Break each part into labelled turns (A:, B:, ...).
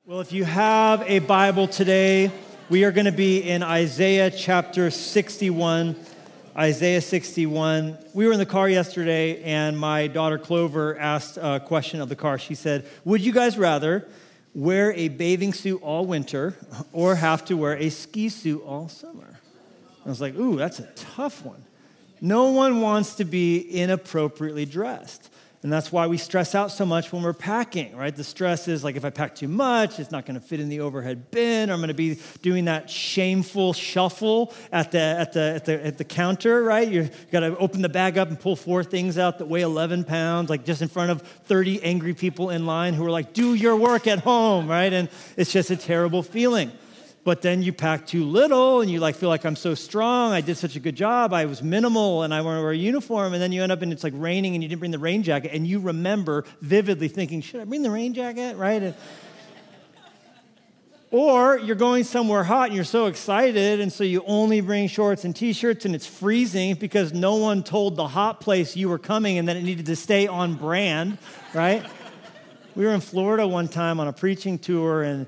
A: Well, if you have a Bible today, we are going to be in Isaiah chapter 61. Isaiah 61. We were in the car yesterday, and my daughter Clover asked a question of the car. She said, would you guys rather wear a bathing suit all winter or have to wear a ski suit all summer? I was like, ooh, that's a tough one. No one wants to be inappropriately dressed. And that's why we stress out so much when we're packing, right? The stress is like, if I pack too much, it's not going to fit in the overhead bin. Or I'm going to be doing that shameful shuffle at the counter, right? You got to open the bag up and pull 4 things out that weigh 11 pounds, like just in front of 30 angry people in line who are like, do your work at home, right? And it's just a terrible feeling. But then you pack too little and you feel like I'm so strong. I did such a good job. I was minimal and I want to wear a uniform. And then you end up and it's like raining and you didn't bring the rain jacket. And you remember vividly thinking, should I bring the rain jacket, right? Or you're going somewhere hot and you're so excited. And so you only bring shorts and t-shirts and it's freezing because no one told the hot place you were coming and that it needed to stay on brand, right? We were in Florida one time on a preaching tour and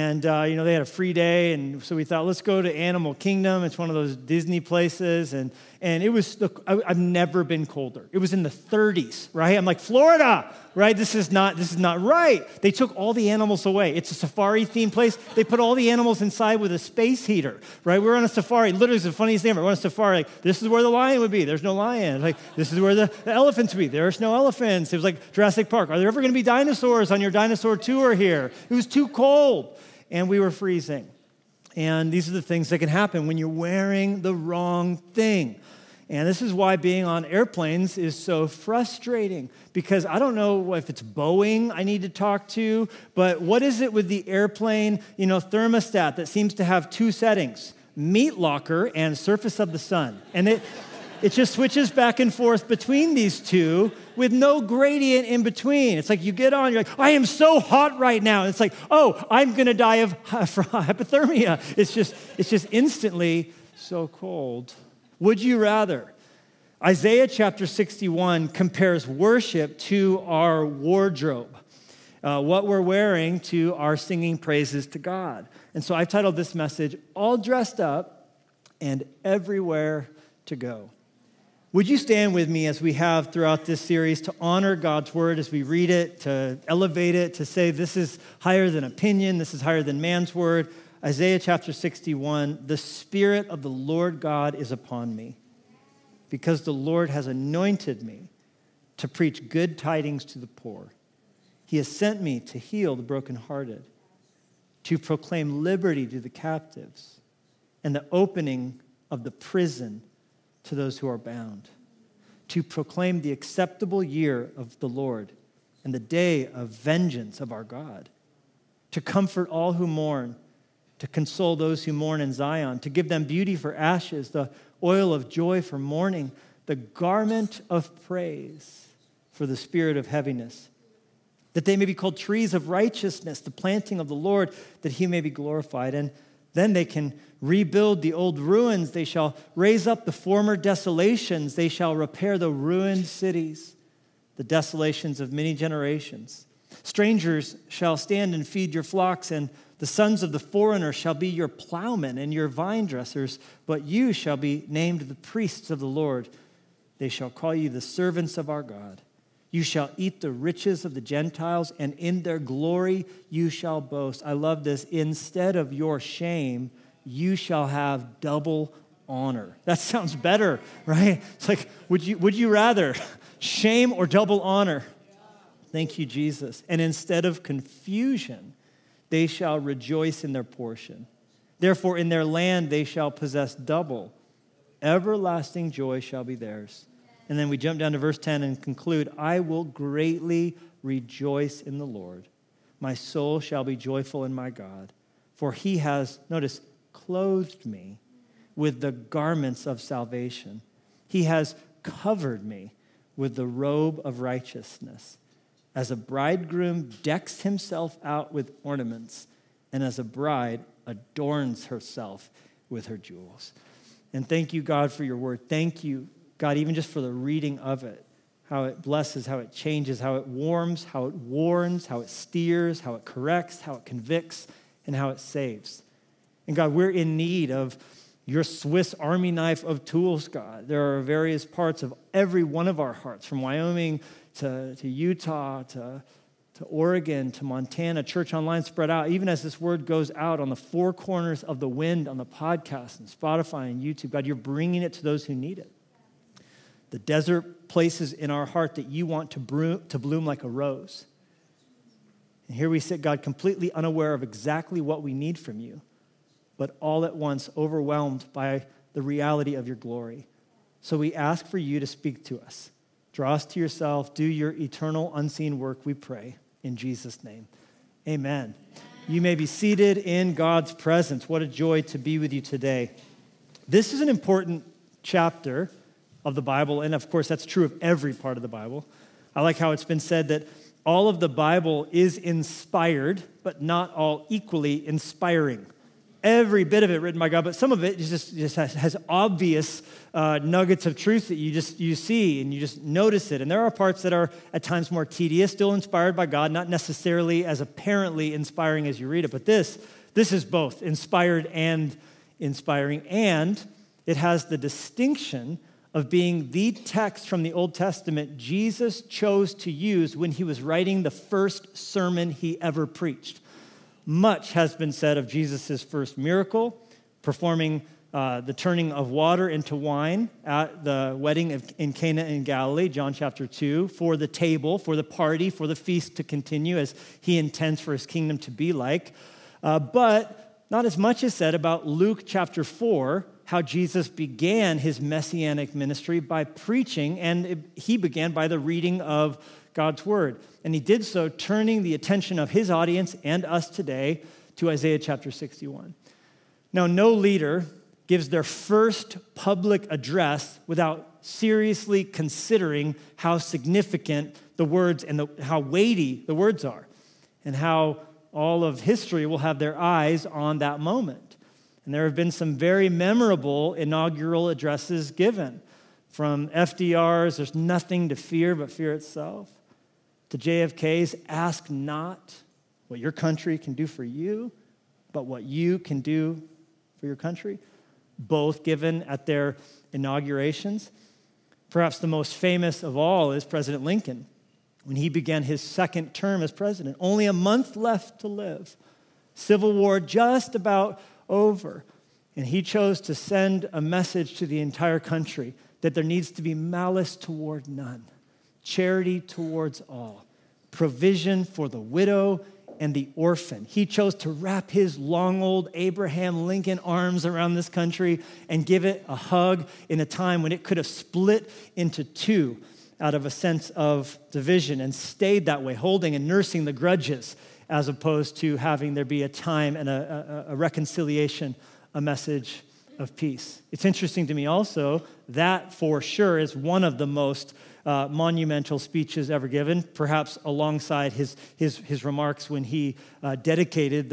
A: they had a free day, and so we thought, let's go to Animal Kingdom. It's one of those Disney places, and it was, I've never been colder. It was in the 30s, right? I'm like, Florida, right? This is not right. They took all the animals away. It's a safari-themed place. They put all the animals inside with a space heater, right? We're on a safari. Literally, it's the funniest thing ever. We're on a safari. Like, this is where the lion would be. There's no lion. Like, this is where the elephants would be. There's no elephants. It was like Jurassic Park. Are there ever going to be dinosaurs on your dinosaur tour here? It was too cold. And we were freezing. And these are the things that can happen when you're wearing the wrong thing. And this is why being on airplanes is so frustrating, because I don't know if it's Boeing I need to talk to, but what is it with the airplane, thermostat that seems to have 2 settings, meat locker and surface of the sun. And it just switches back and forth between these two with no gradient in between. It's like you get on, you're like, I am so hot right now. And it's like, oh, I'm going to die of hypothermia. It's just instantly so cold. Would you rather? Isaiah chapter 61 compares worship to our wardrobe, what we're wearing to our singing praises to God. And so I've titled this message, All Dressed Up and Everywhere to Go. Would you stand with me as we have throughout this series to honor God's word as we read it, to elevate it, to say this is higher than opinion, this is higher than man's word. Isaiah chapter 61, the Spirit of the Lord God is upon me, because the Lord has anointed me to preach good tidings to the poor. He has sent me to heal the brokenhearted, to proclaim liberty to the captives, and the opening of the prison to those who are bound, to proclaim the acceptable year of the Lord and the day of vengeance of our God, to comfort all who mourn, to console those who mourn in Zion, to give them beauty for ashes, the oil of joy for mourning, the garment of praise for the spirit of heaviness, that they may be called trees of righteousness, the planting of the Lord, that he may be glorified. And then they can rebuild the old ruins. They shall raise up the former desolations. They shall repair the ruined cities, the desolations of many generations. Strangers shall stand and feed your flocks, and the sons of the foreigner shall be your plowmen and your vine dressers, but you shall be named the priests of the Lord. They shall call you the servants of our God. You shall eat the riches of the Gentiles, and in their glory you shall boast. I love this. Instead of your shame, you shall have double honor. That sounds better, right? It's like, would you rather shame or double honor? Thank you, Jesus. And instead of confusion, they shall rejoice in their portion. Therefore, in their land they shall possess double. Everlasting joy shall be theirs. And then we jump down to verse 10 and conclude, I will greatly rejoice in the Lord. My soul shall be joyful in my God, for he has, notice, clothed me with the garments of salvation. He has covered me with the robe of righteousness, as a bridegroom decks himself out with ornaments, and as a bride adorns herself with her jewels. And thank you, God, for your word. Thank you, God, even just for the reading of it. how it blesses, how it changes, how it warms, how it warns, how it steers, how it corrects, how it convicts, and how it saves. And God, we're in need of your Swiss Army knife of tools, God. There are various parts of every one of our hearts, from Wyoming to Utah to Oregon to Montana, Church Online spread out, even as this word goes out on the four corners of the wind on the podcast and Spotify and YouTube. God, you're bringing it to those who need it. The desert places in our heart that you want to bloom like a rose. And here we sit, God, completely unaware of exactly what we need from you, but all at once overwhelmed by the reality of your glory. So we ask for you to speak to us. Draw us to yourself. Do your eternal unseen work, we pray. In Jesus' name, amen. You may be seated in God's presence. What a joy to be with you today. This is an important chapter of the Bible, and of course, that's true of every part of the Bible. I like how it's been said that all of the Bible is inspired, but not all equally inspiring. Every bit of it written by God, but some of it just has obvious nuggets of truth that you see and you just notice it. And there are parts that are at times more tedious, still inspired by God, not necessarily as apparently inspiring as you read it. But this is both inspired and inspiring, and it has the distinction of being the text from the Old Testament Jesus chose to use when he was writing the first sermon he ever preached. Much has been said of Jesus' first miracle, performing the turning of water into wine at the wedding in Cana in Galilee, John chapter 2, for the table, for the party, for the feast to continue as he intends for his kingdom to be like. But not as much is said about Luke chapter 4, how Jesus began his messianic ministry by preaching, and he began by the reading of God's word. And he did so turning the attention of his audience and us today to Isaiah chapter 61. Now, no leader gives their first public address without seriously considering how significant the words and how weighty the words are, and how all of history will have their eyes on that moment. And there have been some very memorable inaugural addresses given, from FDR's "There's nothing to fear but fear itself," to JFK's "Ask not what your country can do for you, but what you can do for your country," both given at their inaugurations. Perhaps the most famous of all is President Lincoln, when he began his second term as president. Only a month left to live. Civil War just about over. And he chose to send a message to the entire country that there needs to be malice toward none, charity towards all, provision for the widow and the orphan. He chose to wrap his long old Abraham Lincoln arms around this country and give it a hug in a time when it could have split into two out of a sense of division, and stayed that way, holding and nursing the grudges, as opposed to having there be a time and a reconciliation, a message of peace. It's interesting to me also that for sure is one of the most monumental speeches ever given, perhaps alongside his remarks when he dedicated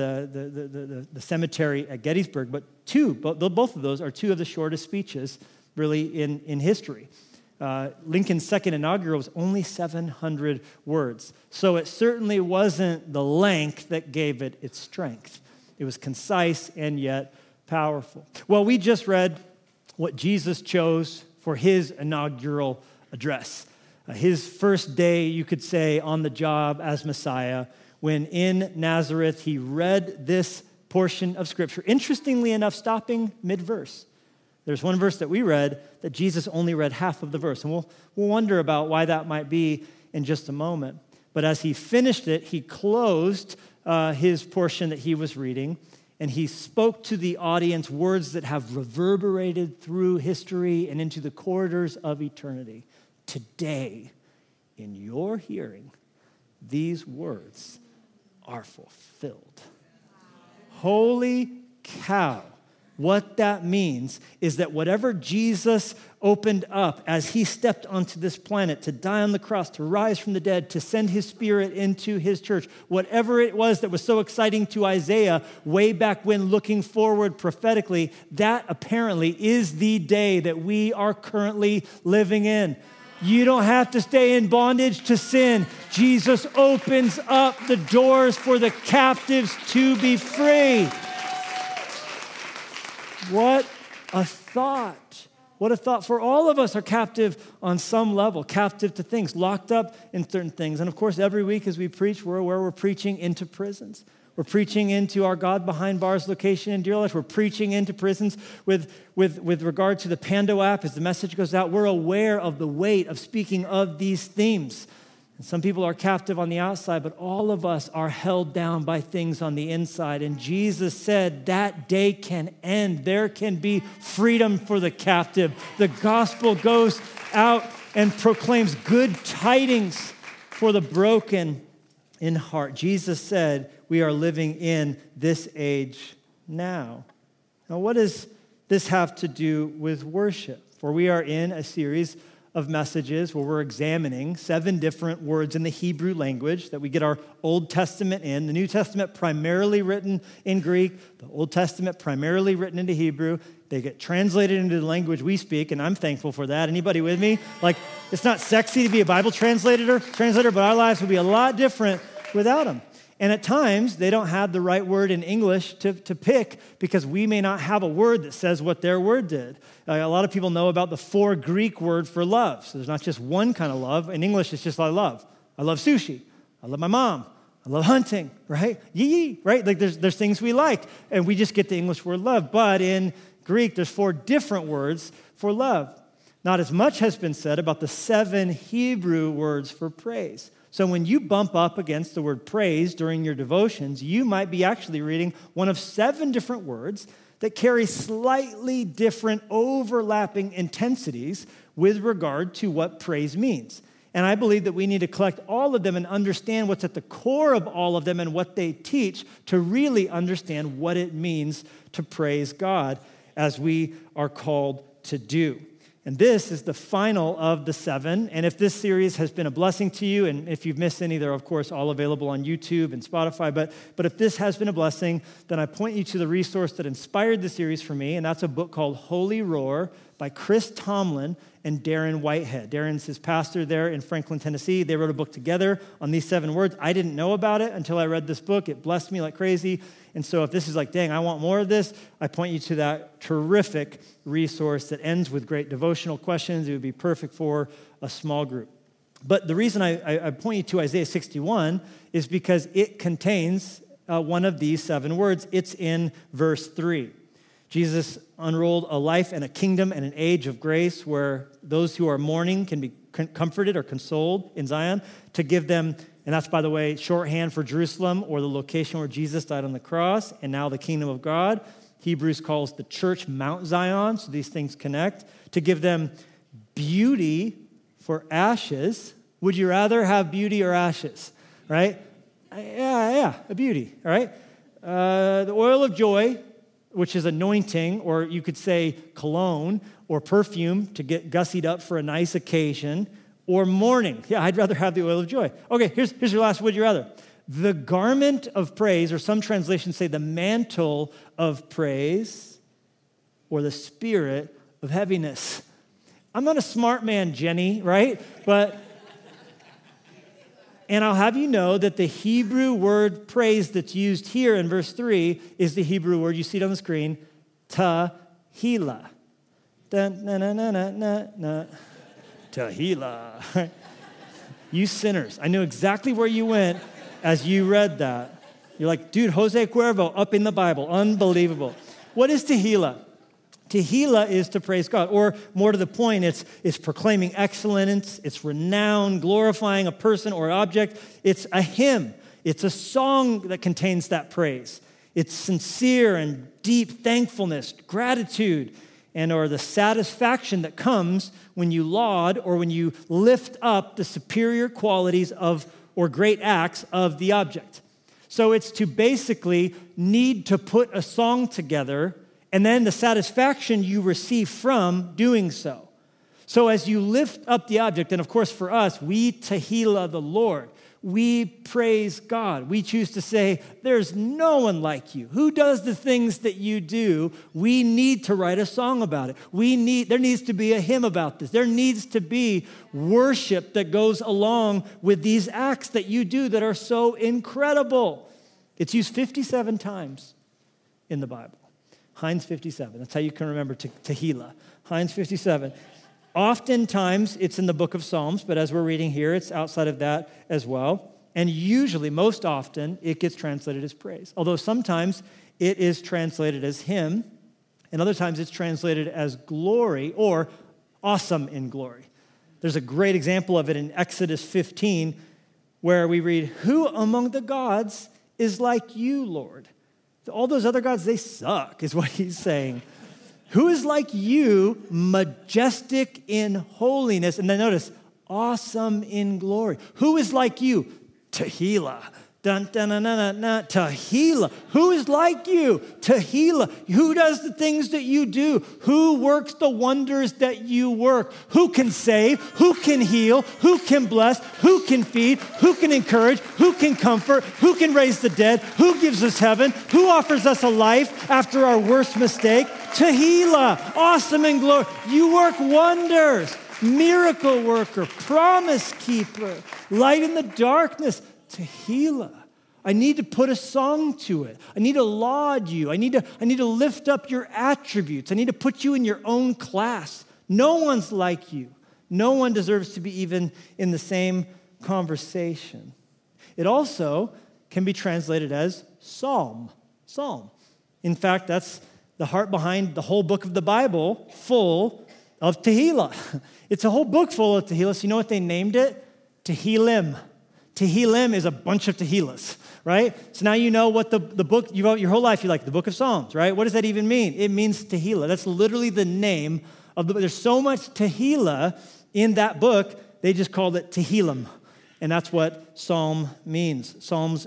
A: the cemetery at Gettysburg. But both of those are two of the shortest speeches really in history. Lincoln's second inaugural was only 700 words. So it certainly wasn't the length that gave it its strength. It was concise and yet powerful. Well, we just read what Jesus chose for his inaugural address. His first day, you could say, on the job as Messiah, when in Nazareth he read this portion of Scripture. Interestingly enough, stopping mid-verse. There's one verse that we read that Jesus only read half of the verse, and we'll wonder about why that might be in just a moment. But as he finished it, he closed his portion that he was reading, and he spoke to the audience words that have reverberated through history and into the corridors of eternity. Today, in your hearing, these words are fulfilled. Holy cow. What that means is that whatever Jesus opened up as he stepped onto this planet to die on the cross, to rise from the dead, to send his Spirit into his church, whatever it was that was so exciting to Isaiah way back when, looking forward prophetically, that apparently is the day that we are currently living in. You don't have to stay in bondage to sin. Jesus opens up the doors for the captives to be free. What a thought. What a thought. For all of us are captive on some level, captive to things, locked up in certain things. And of course, every week as we preach, we're aware we're preaching into prisons. We're preaching into our God Behind Bars location in Deer Lodge. We're preaching into prisons with regard to the Pando app. As the message goes out, we're aware of the weight of speaking of these themes. And some people are captive on the outside, but all of us are held down by things on the inside. And Jesus said that day can end. There can be freedom for the captive. The gospel goes out and proclaims good tidings for the broken in heart. Jesus said we are living in this age now. Now, what does this have to do with worship? For we are in a series of messages where we're examining 7 different words in the Hebrew language that we get our Old Testament in. The New Testament primarily written in Greek, the Old Testament primarily written into Hebrew. They get translated into the language we speak, and I'm thankful for that. Anybody with me? Like, it's not sexy to be a Bible translator, but our lives would be a lot different without them. And at times, they don't have the right word in English to pick because we may not have a word that says what their word did. A lot of people know about the 4 Greek word for love. So there's not just one kind of love. In English, it's just I love. I love sushi. I love my mom. I love hunting, right? Yee, right? Like there's things we like, and we just get the English word love. But in Greek, there's 4 different words for love. Not as much has been said about the 7 Hebrew words for praise. So when you bump up against the word praise during your devotions, you might be actually reading one of 7 different words that carry slightly different overlapping intensities with regard to what praise means. And I believe that we need to collect all of them and understand what's at the core of all of them and what they teach to really understand what it means to praise God as we are called to do. And this is the final of the 7. And if this series has been a blessing to you, and if you've missed any, they're, of course, all available on YouTube and Spotify. But if this has been a blessing, then I point you to the resource that inspired the series for me, and that's a book called Holy Roar by Chris Tomlin and Darren Whitehead. Darren's his pastor there in Franklin, Tennessee. They wrote a book together on these 7 words. I didn't know about it until I read this book. It blessed me like crazy. And so if this is like, dang, I want more of this, I point you to that terrific resource that ends with great devotional questions. It would be perfect for a small group. But the reason I point you to Isaiah 61 is because it contains one of these 7 words. It's in verse 3. Jesus unrolled a life and a kingdom and an age of grace where those who are mourning can be comforted or consoled in Zion to give them, and that's, by the way, shorthand for Jerusalem or the location where Jesus died on the cross, and now the kingdom of God. Hebrews calls the church Mount Zion, so these things connect. To give them beauty for ashes. Would you rather have beauty or ashes, right? Yeah, a beauty, all right? The oil of joy, which is anointing, or you could say cologne or perfume to get gussied up for a nice occasion, or mourning. Yeah, I'd rather have the oil of joy. Okay, here's your last would you rather. The garment of praise, or some translations say the mantle of praise, or the spirit of heaviness. I'm not a smart man, Jenny, right? And I'll have you know that the Hebrew word praise that's used here in verse 3 is the Hebrew word, you see it on the screen, tahila. Tahila. You sinners. I knew exactly where you went as you read that. You're like, dude, Jose Cuervo up in the Bible. Unbelievable. What is tahila? Tehillah is to praise God, or more to the point, it's proclaiming excellence, it's renown, glorifying a person or object. It's a hymn. It's a song that contains that praise. It's sincere and deep thankfulness, gratitude, and or the satisfaction that comes when you laud or when you lift up the superior qualities of or great acts of the object. So it's to basically need to put a song together and then the satisfaction you receive from doing so. So as you lift up the object, and of course for us, we tehillah the Lord. we praise God. We choose to say, there's no one like you. Who does the things that you do? We need to write a song about it. There needs to be a hymn about this. There needs to be worship that goes along with these acts that you do that are so incredible. It's used 57 times in the Bible. Heinz 57. That's how you can remember Tehillah. Heinz 57. Oftentimes, it's in the book of Psalms, but as we're reading here, it's outside of that as well. And usually, most often, it gets translated as praise. Although sometimes it is translated as hymn, and other times it's translated as glory or awesome in glory. There's a great example of it in Exodus 15, where we read, "Who among the gods is like you, Lord?" All those other gods, they suck, is what he's saying. Who is like you, majestic in holiness? And then notice, awesome in glory. Who is like you? Tehillah. Dun, dun, dun, dun, dun, dun. Tehillah. Who is like you? Tehillah. Who does the things that you do? Who works the wonders that you work? Who can save? Who can heal? Who can bless? Who can feed? Who can encourage? Who can comfort? Who can raise the dead? Who gives us heaven? Who offers us a life after our worst mistake? Tehillah, awesome in glory. You work wonders. Miracle worker, promise keeper, light in the darkness. Tehillah. I need to put a song to it. I need to laud you. I need to lift up your attributes. I need to put you in your own class. No one's like you. No one deserves to be even in the same conversation. It also can be translated as psalm. Psalm. In fact, that's the heart behind the whole book of the Bible, full of Tehillah. It's a whole book full of Tehillah. So you know what they named it? Tehillim. Tehillim is a bunch of Tehillahs, right? So now you know what the book, your whole life, you're like, the book of Psalms, right? What does that even mean? It means Tehillah. That's literally the name of the book. There's so much Tehillah in that book, they just called it Tehillim. And that's what Psalms means. Psalm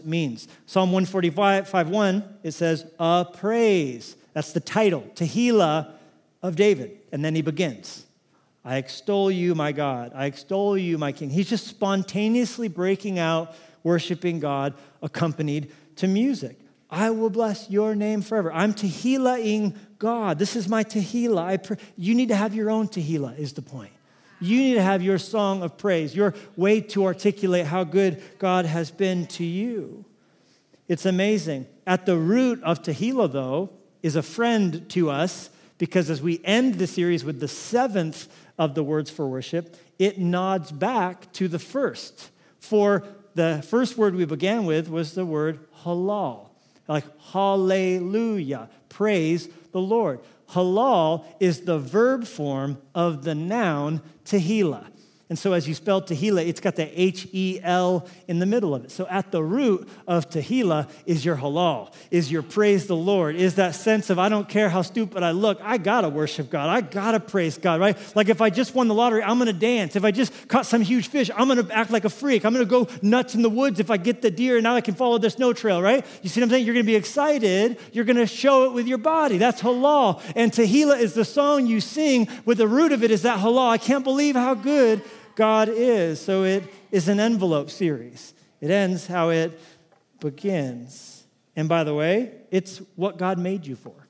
A: 145:1, it says, a praise. That's the title, Tehillah of David. And then he begins. I extol you, my God. I extol you, my King. He's just spontaneously breaking out, worshiping God, accompanied to music. I will bless your name forever. I'm Tehillah-ing God. This is my Tehillah. You need to have your own Tehillah, is the point. You need to have your song of praise, your way to articulate how good God has been to you. It's amazing. At the root of Tehillah, though, is a friend to us, because as we end the series with the seventh of the words for worship, it nods back to the first. For the first word we began with was the word halal, like hallelujah, praise the Lord. Halal is the verb form of the noun Tehillah. And so as you spell Tehillah, it's got the H-E-L in the middle of it. So at the root of Tehillah is your halal, is your praise the Lord, is that sense of I don't care how stupid I look, I gotta worship God, I gotta praise God, right? Like if I just won the lottery, I'm gonna dance. If I just caught some huge fish, I'm gonna act like a freak. I'm gonna go nuts in the woods if I get the deer and now I can follow the snow trail, right? You see what I'm saying? You're gonna be excited. You're gonna show it with your body. That's halal. And Tehillah is the song you sing with the root of it is that halal. I can't believe how good God is. So it is an envelope series. It ends how it begins. And by the way, it's what God made you for.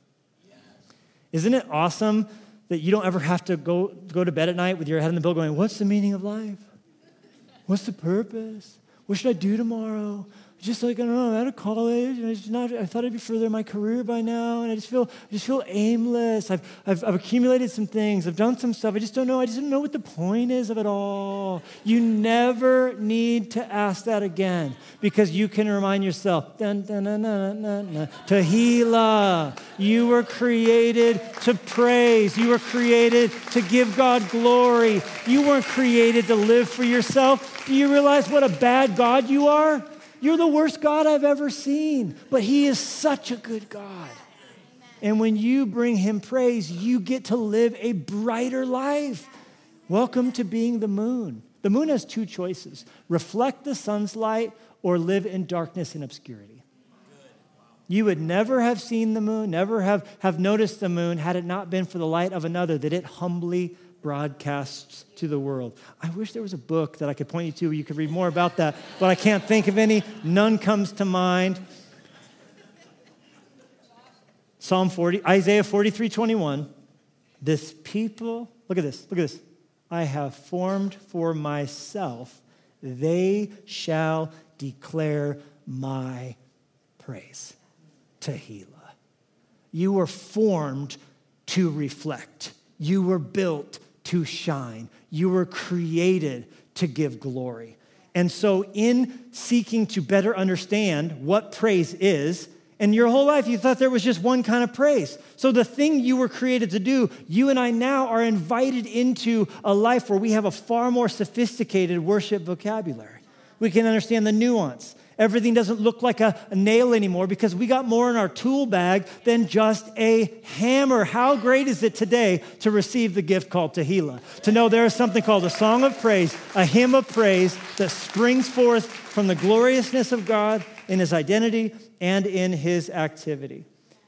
A: Isn't it awesome that you don't ever have to go to bed at night with your head in the pillow going, what's the meaning of life? What's the purpose? What should I do tomorrow? Just like, I don't know, I'm out of college, and I thought I'd be further in my career by now, and I just feel aimless. I've accumulated some things. I've done some stuff. I just don't know what the point is of it all. You never need to ask that again, because you can remind yourself, dun, dun, dun, dun, dun, dun, Tehillah. You were created to praise. You were created to give God glory. You weren't created to live for yourself. Do you realize what a bad God you are? You're the worst God I've ever seen, but he is such a good God. And when you bring him praise, you get to live a brighter life. Welcome to being the moon. The moon has two choices: reflect the sun's light or live in darkness and obscurity. You would never have seen the moon, never have noticed the moon had it not been for the light of another that it humbly broadcasts to the world. I wish there was a book that I could point you to where you could read more about that, but I can't think of any. None comes to mind. Isaiah 43:21. This people, look at this. I have formed for myself, they shall declare my praise. Tehillah. You were formed to reflect. You were built to shine. You were created to give glory. And so in seeking to better understand what praise is, and your whole life you thought there was just one kind of praise. So the thing you were created to do, you and I now are invited into a life where we have a far more sophisticated worship vocabulary. We can understand the nuance. Everything doesn't look like a nail anymore because we got more in our tool bag than just a hammer. How great is it today to receive the gift called Tehillah? To know there is something called a song of praise, a hymn of praise that springs forth from the gloriousness of God in his identity and in his activity.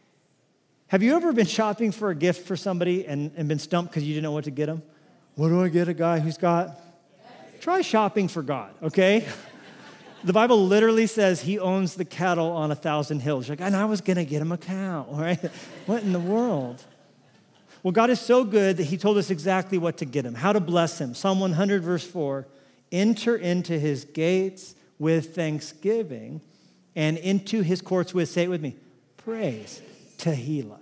A: Have you ever been shopping for a gift for somebody and been stumped because you didn't know what to get them? What do I get a guy who's got? Try shopping for God, okay? The Bible literally says he owns the cattle on 1,000 hills. You're like, and I was going to get him a cow, right? What in the world? Well, God is so good that he told us exactly what to get him, how to bless him. Psalm 100, verse 4, enter into his gates with thanksgiving and into his courts with, say it with me, praise, Tehillah.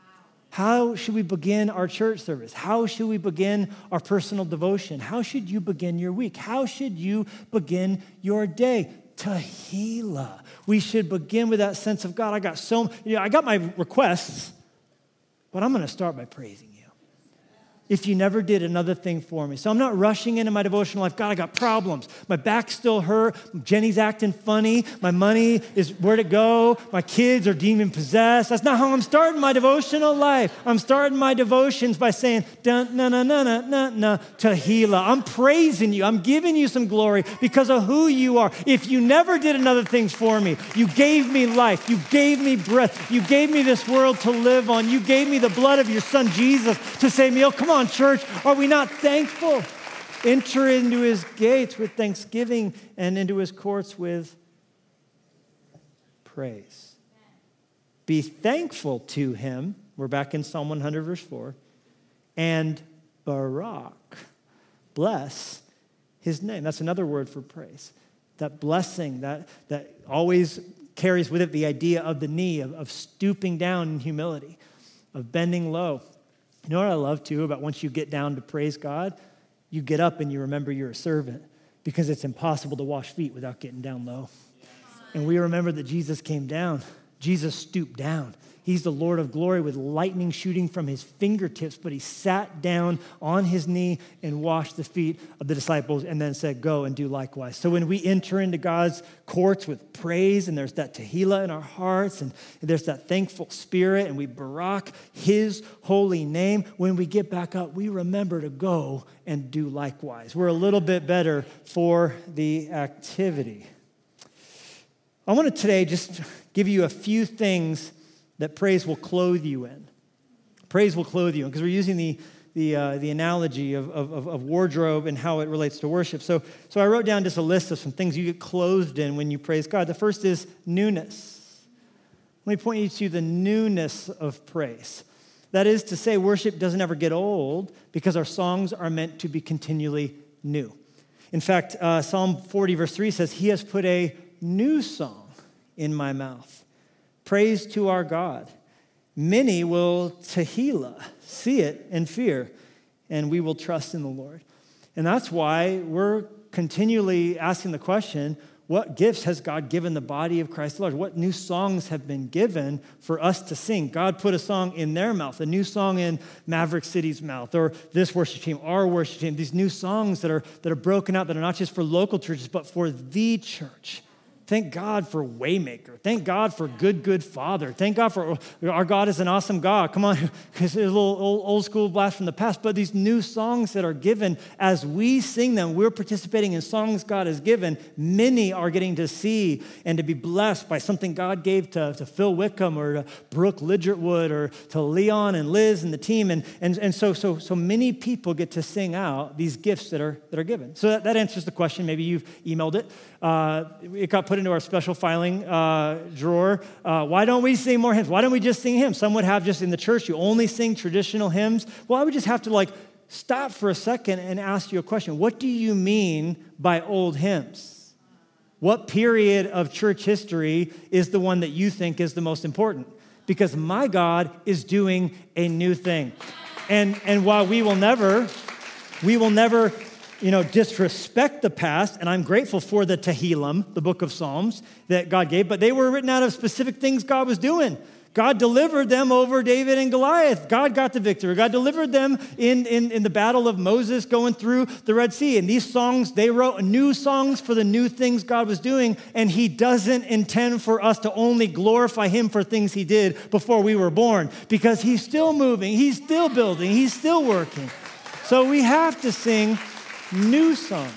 A: How should we begin our church service? How should we begin our personal devotion? How should you begin your week? How should you begin your day? Tehillah. We should begin with that sense of God. I got my requests, but I'm going to start by praising you. If you never did another thing for me. So I'm not rushing into my devotional life. God, I got problems. My back still hurt. Jenny's acting funny. My money is where'd it go? My kids are demon possessed. That's not how I'm starting my devotional life. I'm starting my devotions by saying, dun, na, na, na, na, na, na, Tehillah. I'm praising you. I'm giving you some glory because of who you are. If you never did another thing for me, you gave me life. You gave me breath. You gave me this world to live on. You gave me the blood of your son, Jesus, to save me. Oh, come on, church, are we not thankful? Enter into his gates with thanksgiving and into his courts with praise. Be thankful to him. We're back in Psalm 100, verse 4. And Barak, bless his name. That's another word for praise. That blessing that always carries with it the idea of the knee, of stooping down in humility, of bending low. You know what I love, too, about once you get down to praise God? You get up and you remember you're a servant because it's impossible to wash feet without getting down low. And we remember that Jesus came down. Jesus stooped down. He's the Lord of glory with lightning shooting from his fingertips, but he sat down on his knee and washed the feet of the disciples and then said, go and do likewise. So when we enter into God's courts with praise and there's that Tehillah in our hearts and there's that thankful spirit and we barak his holy name, when we get back up, we remember to go and do likewise. We're a little bit better for the activity. I want to today just give you a few things that praise will clothe you in. Praise will clothe you in, because we're using the analogy of wardrobe and how it relates to worship. So I wrote down just a list of some things you get clothed in when you praise God. The first is newness. Let me point you to the newness of praise. That is to say, worship doesn't ever get old because our songs are meant to be continually new. In fact, Psalm 40, verse 3 says, he has put a new song in my mouth. Praise to our God. Many will Tehillah, see it and fear, and we will trust in the Lord. And that's why we're continually asking the question, what gifts has God given the body of Christ the Lord? What new songs have been given for us to sing? God put a song in their mouth, a new song in Maverick City's mouth, or this worship team, our worship team, these new songs that are broken out, that are not just for local churches, but for the church. Thank God for Waymaker. Thank God for good Father. Thank God for our God is an awesome God. Come on, because it's a little old school blast from the past. But these new songs that are given, as we sing them, we're participating in songs God has given. Many are getting to see and to be blessed by something God gave to Phil Wickham or to Brooke Lidgertwood or to Leon and Liz and the team. And so many people get to sing out these gifts that are given. So that answers the question. Maybe you've emailed it. It got put into our special filing drawer. Why don't we sing more hymns? Why don't we just sing hymns? Some would have just in the church, you only sing traditional hymns. Well, I would just have to stop for a second and ask you a question. What do you mean by old hymns? What period of church history is the one that you think is the most important? Because my God is doing a new thing. And while we will never disrespect the past, and I'm grateful for the Tehillim, the book of Psalms that God gave, but they were written out of specific things God was doing. God delivered them over David and Goliath. God got the victory. God delivered them in the battle of Moses going through the Red Sea. And these songs, they wrote new songs for the new things God was doing, and he doesn't intend for us to only glorify him for things he did before we were born, because he's still moving, he's still building, he's still working. So we have to sing new songs.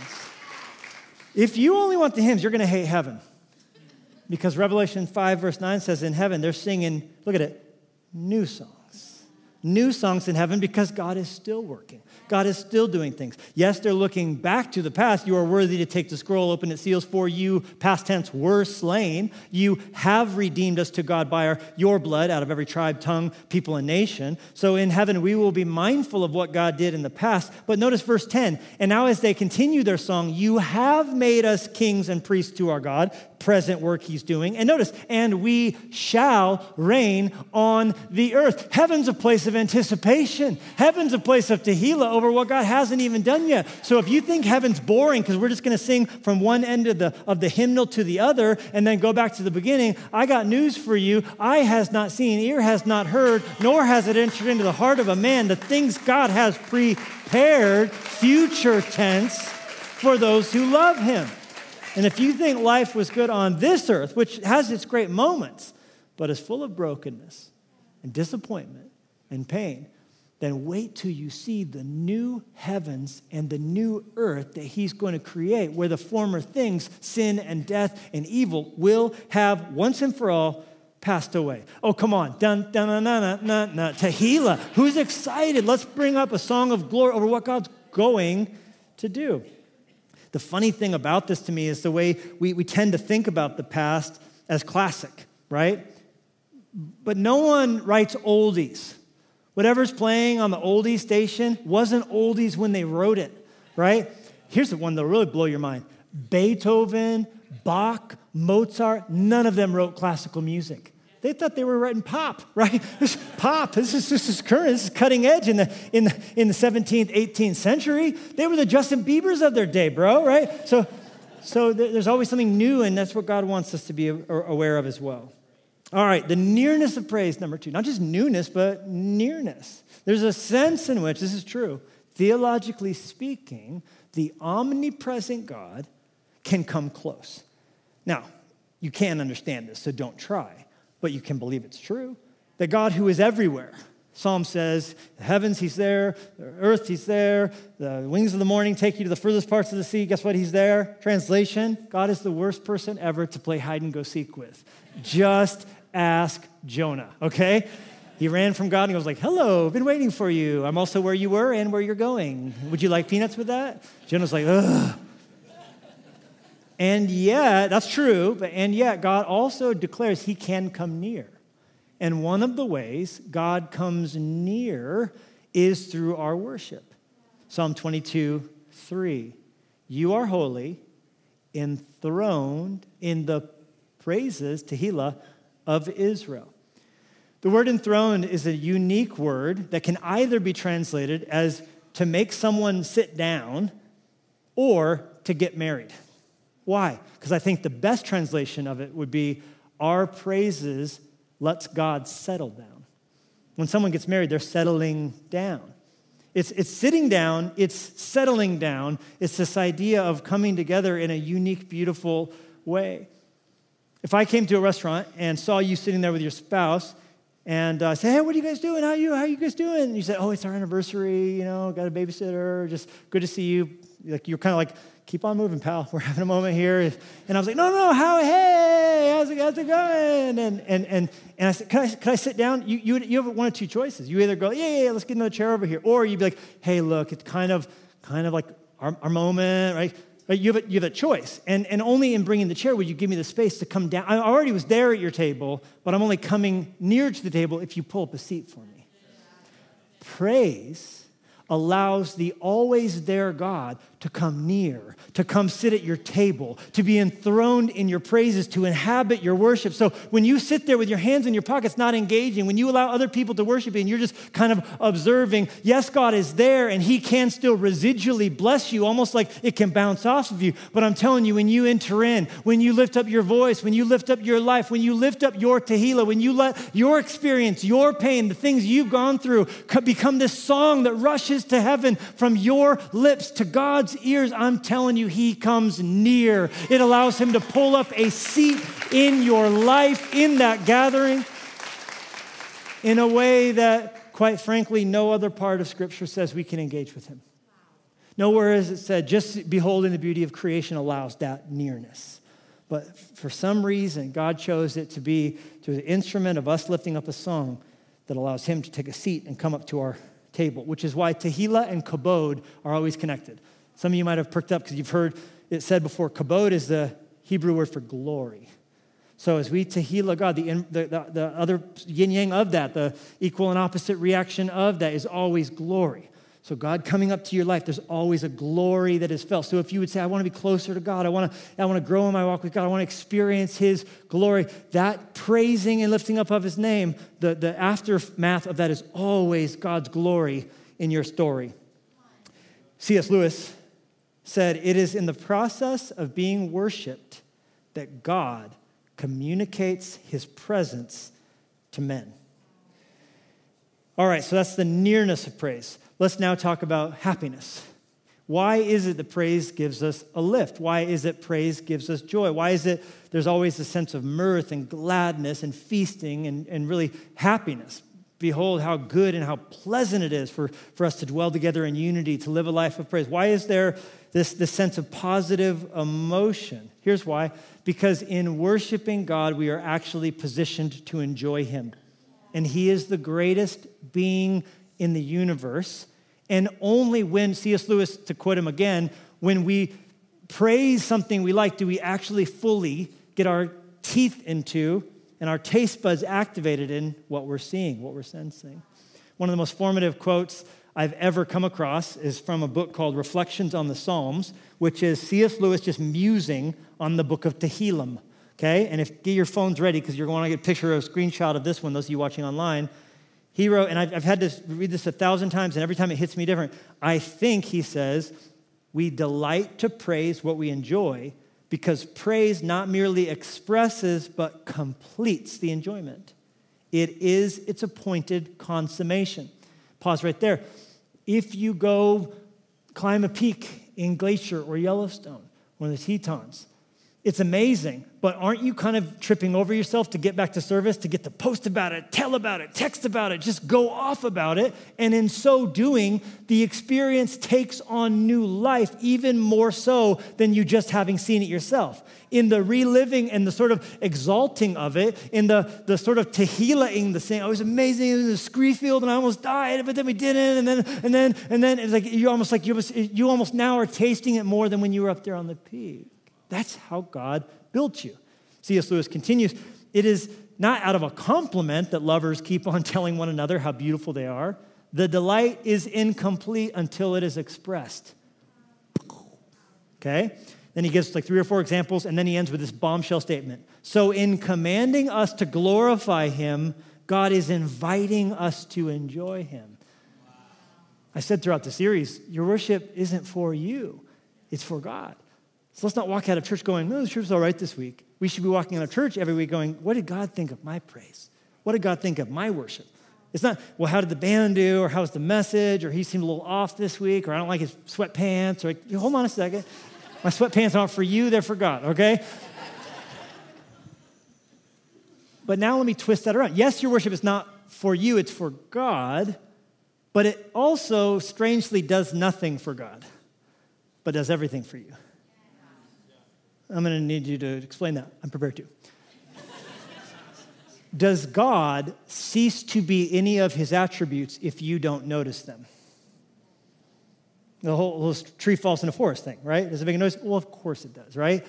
A: If you only want the hymns, you're going to hate heaven. Because Revelation 5 verse 9 says in heaven, they're singing, look at it, new songs. New songs in heaven because God is still working. God is still doing things. Yes, they're looking back to the past. You are worthy to take the scroll, open its seals, for you, past tense, were slain. You have redeemed us to God by your blood out of every tribe, tongue, people, and nation. So in heaven, we will be mindful of what God did in the past. But notice verse 10, and now as they continue their song, you have made us kings and priests to our God, present work he's doing. And notice, and we shall reign on the earth. Heaven's a place of anticipation. Heaven's a place of Tehillah over what God hasn't even done yet. So if you think heaven's boring because we're just going to sing from one end of the hymnal to the other and then go back to the beginning, I got news for you. Eye has not seen, ear has not heard, nor has it entered into the heart of a man the things God has prepared, future tense, for those who love him. And if you think life was good on this earth, which has its great moments, but is full of brokenness and disappointment and pain, then wait till you see the new heavens and the new earth that he's going to create, where the former things, sin and death and evil, will have once and for all passed away. Oh, come on. Dun, dun, dun, dun, dun, dun. Tehillah. Who's excited? Let's bring up a song of glory over what God's going to do. The funny thing about this to me is the way we tend to think about the past as classic, right? But no one writes oldies. Whatever's playing on the oldies station wasn't oldies when they wrote it, right? Here's the one that'll really blow your mind. Beethoven, Bach, Mozart, none of them wrote classical music. They thought they were writing pop, right? This pop. This is current. This is cutting edge in the 17th, 18th century. They were the Justin Biebers of their day, bro, right? So there's always something new, and that's what God wants us to be aware of as well. All right, the nearness of praise, number 2. Not just newness, but nearness. There's a sense in which, this is true, theologically speaking, the omnipresent God can come close. Now, you can't understand this, so don't try. But you can believe it's true. The God who is everywhere. Psalm says, the heavens, he's there. The earth, he's there. The wings of the morning take you to the furthest parts of the sea. Guess what? He's there. Translation, God is the worst person ever to play hide and go seek with. Just ask Jonah, okay? He ran from God and he was like, hello, I've been waiting for you. I'm also where you were and where you're going. Would you like peanuts with that? Jonah's like, ugh. And yet, that's true, and yet God also declares he can come near. And one of the ways God comes near is through our worship. Psalm 22:3. You are holy, enthroned in the praises, Tehillah, of Israel. The word enthroned is a unique word that can either be translated as to make someone sit down or to get married. Why? Because I think the best translation of it would be, our praises lets God settle down. When someone gets married, they're settling down. It's sitting down, it's settling down. It's this idea of coming together in a unique, beautiful way. If I came to a restaurant and saw you sitting there with your spouse and say, hey, what are you guys doing? How are you guys doing? And you said, oh, it's our anniversary, got a babysitter, just good to see you. You're kind of like, keep on moving, pal. We're having a moment here. And I was like, no, hey, how's it going? And I said, can I sit down? You have one of two choices. You either go, yeah, let's get another chair over here. Or you'd be like, hey, look, it's kind of like our moment, right? But you have a choice. And only in bringing the chair would you give me the space to come down. I already was there at your table, but I'm only coming near to the table if you pull up a seat for me. Praise allows the always there God to come near, to come sit at your table, to be enthroned in your praises, to inhabit your worship. So when you sit there with your hands in your pockets, not engaging, when you allow other people to worship you and you're just kind of observing, yes, God is there and he can still residually bless you, almost like it can bounce off of you. But I'm telling you, when you enter in, when you lift up your voice, when you lift up your life, when you lift up your tehillah, when you let your experience, your pain, the things you've gone through become this song that rushes to heaven from your lips to God's ears, I'm telling you, he comes near. It allows him to pull up a seat in your life, in that gathering, in a way that, quite frankly, no other part of Scripture says we can engage with him. Nowhere is it said, just beholding the beauty of creation allows that nearness. But for some reason, God chose it to be an instrument of us lifting up a song that allows him to take a seat and come up to our table, which is why tehillah and kabod are always connected. Some of you might have perked up because you've heard it said before, kabod is the Hebrew word for glory. So as we tehillah God, the other yin-yang of that, the equal and opposite reaction of that is always glory. So God coming up to your life, there's always a glory that is felt. So if you would say, I want to be closer to God, I want to grow in my walk with God, I want to experience his glory, that praising and lifting up of his name, the aftermath of that is always God's glory in your story. C.S. Lewis said, it is in the process of being worshiped that God communicates his presence to men. All right, so that's the nearness of praise. Let's now talk about happiness. Why is it that praise gives us a lift? Why is it praise gives us joy? Why is it there's always a sense of mirth and gladness and feasting and really happiness? Behold how good and how pleasant it is for us to dwell together in unity, to live a life of praise. Why is there this sense of positive emotion? Here's why. Because in worshiping God, we are actually positioned to enjoy him. And he is the greatest being in the universe. And only when, C.S. Lewis, to quote him again, when we praise something we like, do we actually fully get our teeth into and our taste buds activated in what we're seeing, what we're sensing. One of the most formative quotes I've ever come across is from a book called Reflections on the Psalms, which is C.S. Lewis just musing on the book of Tehillim, okay? And get your phones ready because you're going to get a picture or a screenshot of this one, those of you watching online. He wrote, and I've had to read this 1,000 times, and every time it hits me different. I think, he says, we delight to praise what we enjoy because praise not merely expresses but completes the enjoyment. It is its appointed consummation. Pause right there. If you go climb a peak in Glacier or Yellowstone, one of the Tetons, it's amazing, but aren't you kind of tripping over yourself to get back to service, to get to post about it, tell about it, text about it, just go off about it? And in so doing, the experience takes on new life, even more so than you just having seen it yourself. In the reliving and the sort of exalting of it, in the sort of tehillah-ing, the saying, oh, it was amazing, it was a scree field and I almost died, but then we didn't, and then it's like you almost now are tasting it more than when you were up there on the peak. That's how God built you. C.S. Lewis continues, it is not out of a compliment that lovers keep on telling one another how beautiful they are. The delight is incomplete until it is expressed. Okay? Then he gives like 3 or 4 examples, and then he ends with this bombshell statement. So in commanding us to glorify him, God is inviting us to enjoy him. I said throughout the series, your worship isn't for you. It's for God. So let's not walk out of church going, no, the church was all right this week. We should be walking out of church every week going, what did God think of my praise? What did God think of my worship? It's not, well, how did the band do? Or how was the message? Or he seemed a little off this week? Or I don't like his sweatpants? Or like, hold on a second. My sweatpants aren't for you, they're for God, okay? But now let me twist that around. Yes, your worship is not for you, it's for God, but it also strangely does nothing for God, but does everything for you. I'm going to need you to explain that. I'm prepared to. Does God cease to be any of his attributes if you don't notice them? The whole tree falls in the forest thing, right? Does it make a noise? Well, of course it does, right?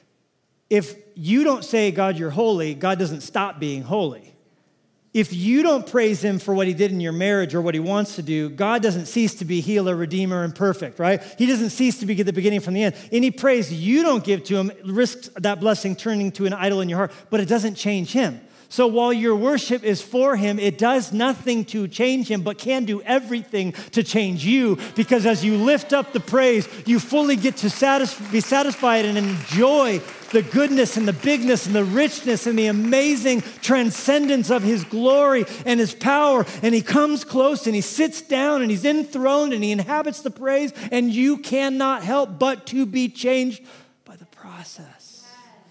A: If you don't say, God, you're holy, God doesn't stop being holy. If you don't praise him for what he did in your marriage or what he wants to do, God doesn't cease to be healer, redeemer, and perfect, right? He doesn't cease to be the beginning from the end. Any praise you don't give to him risks that blessing turning to an idol in your heart, but it doesn't change him. So while your worship is for him, it does nothing to change him, but can do everything to change you, because as you lift up the praise, you fully get to be satisfied and enjoy the goodness and the bigness and the richness and the amazing transcendence of his glory and his power. And he comes close and he sits down and he's enthroned and he inhabits the praise, and you cannot help but to be changed by the process.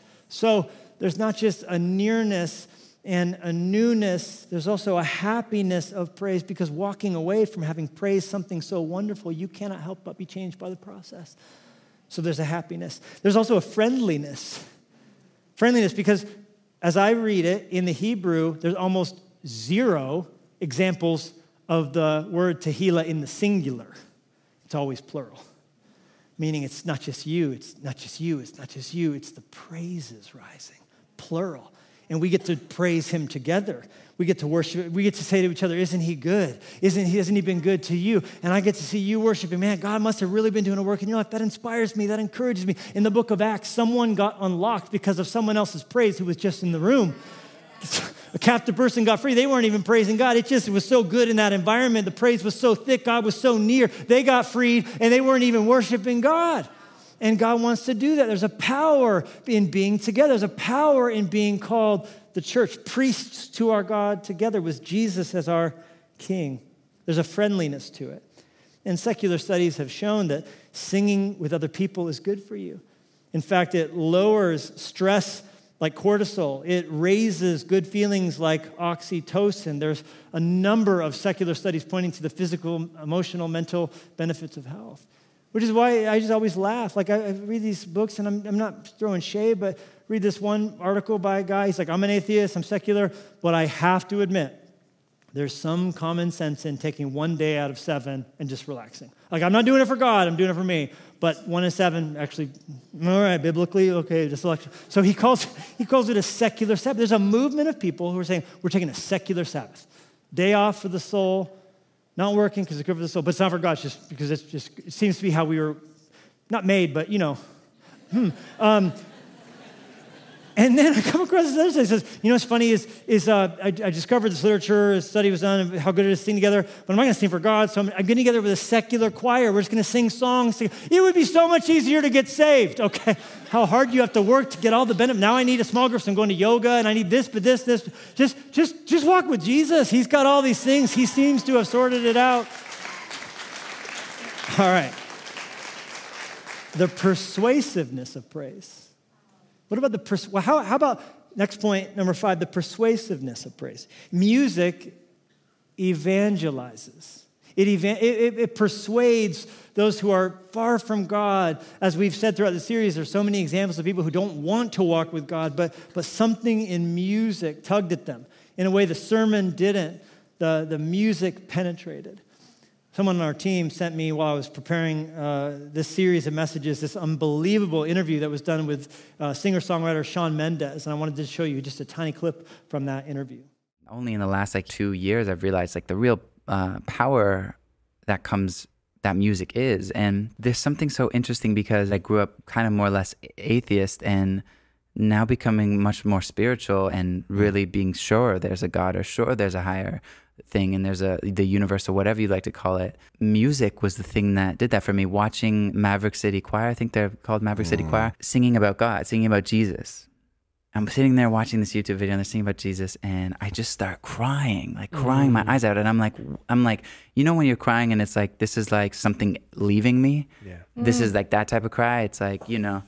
A: So there's not just a nearness and a newness, there's also a happiness of praise, because walking away from having praised something so wonderful, you cannot help but be changed by the process. So there's a happiness. There's also a friendliness. Friendliness, because as I read it in the Hebrew, there's almost zero examples of the word tehillah in the singular. It's always plural. Meaning it's not just you, it's not just you, it's not just you, it's the praises rising, plural. And we get to praise him together. We get to worship. We get to say to each other, isn't he good? Hasn't he been good to you? And I get to see you worshiping. Man, God must have really been doing a work in your life. That inspires me. That encourages me. In the book of Acts, someone got unlocked because of someone else's praise who was just in the room. A captive person got free. They weren't even praising God. It was so good in that environment. The praise was so thick. God was so near. They got freed, and they weren't even worshiping God. And God wants to do that. There's a power in being together. There's a power in being called the church, priests to our God together with Jesus as our king. There's a friendliness to it. And secular studies have shown that singing with other people is good for you. In fact, it lowers stress like cortisol. It raises good feelings like oxytocin. There's a number of secular studies pointing to the physical, emotional, mental benefits of health. Which is why I just always laugh. Like I read these books, and I'm not throwing shade, but read this one article by a guy. He's like, I'm an atheist, I'm secular, but I have to admit, there's some common sense in taking one day out of 7 and just relaxing. Like, I'm not doing it for God, I'm doing it for me. But 1 in 7, actually, all right, biblically, okay, just election. So he calls it a secular Sabbath. There's a movement of people who are saying, we're taking a secular Sabbath. Day off for the soul. Not working because it's good for the soul, but it's not for God, just because it seems to be how we were not made, but And then I come across this other study that says, what's funny is I discovered this literature, a study was done of how good it is to sing together, but I'm not going to sing for God, so I'm getting together with a secular choir. We're just going to sing songs. It would be so much easier to get saved, okay? How hard you have to work to get all the benefit. Now I need a small group, so I'm going to yoga, and I need this, but this. Just walk with Jesus. He's got all these things. He seems to have sorted it out. All right. The persuasiveness of praise. What about how about, next point, number 5, the persuasiveness of praise. Music evangelizes. It persuades those who are far from God. As we've said throughout the series, there's so many examples of people who don't want to walk with God, but something in music tugged at them in a way the sermon didn't. The music penetrated. Someone on our team sent me, while I was preparing this series of messages, this unbelievable interview that was done with singer-songwriter Shawn Mendes, and I wanted to show you just a tiny clip from that interview.
B: Only in the last 2 years I've realized the real power that music is. And there's something so interesting, because I grew up kind of more or less atheist, and now becoming much more spiritual and really being sure there's a God, or sure there's a higher thing, and there's the universe, or whatever you like to call it. Music was the thing that did that for me. Watching Maverick City Choir, I think they're called Maverick City Choir, singing about God, singing about Jesus. I'm sitting there watching this YouTube video, and they're singing about Jesus, and I just start crying my eyes out. And I'm like, when you're crying and it's like, this is like something leaving me. Yeah. This is like that type of cry. It's like,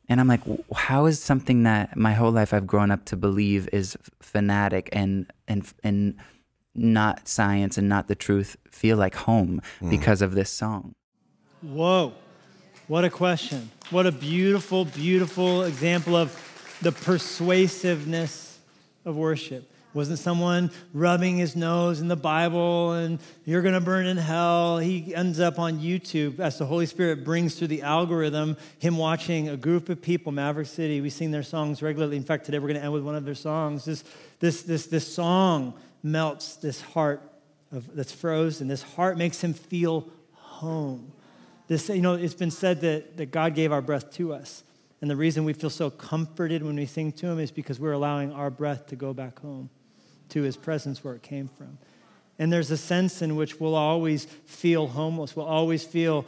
B: And I'm like, how is something that my whole life I've grown up to believe is fanatic and not science and not the truth feel like home because of this song?
A: Whoa, what a question. What a beautiful, beautiful example of the persuasiveness of worship. Wasn't someone rubbing his nose in the Bible and you're going to burn in hell. He ends up on YouTube as the Holy Spirit brings through the algorithm him watching a group of people, Maverick City. We sing their songs regularly. In fact, today we're going to end with one of their songs. This song melts this heart that's frozen. This heart makes him feel home. It's been said that God gave our breath to us. And the reason we feel so comforted when we sing to him is because we're allowing our breath to go back home to his presence where it came from. And there's a sense in which we'll always feel homeless. We'll always feel